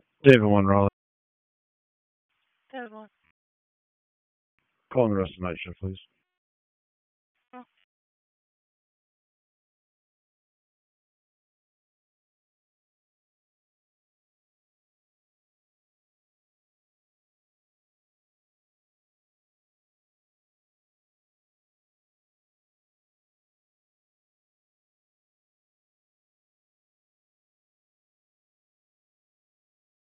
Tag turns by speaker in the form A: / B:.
A: David one Raleigh.
B: David one.
A: Calling the rest of the night shift, please.